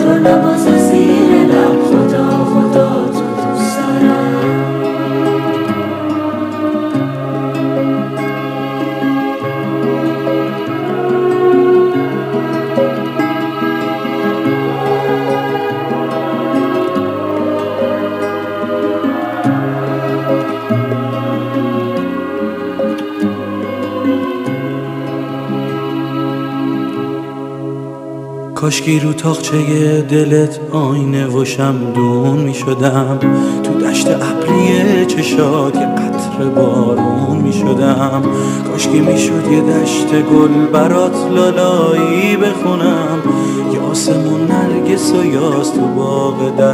چطور نبازه زیر لب خدا خدا تو دوست دارم. کاشکی رو تاقچه دلت آینه و شمدون می شدم، تو دشت ابری چشات یه قطره بارون می شدم. کاشکی می شد یه دشت گل برات لالایی بخونم، یاسمون نرگس و یاس تو باغ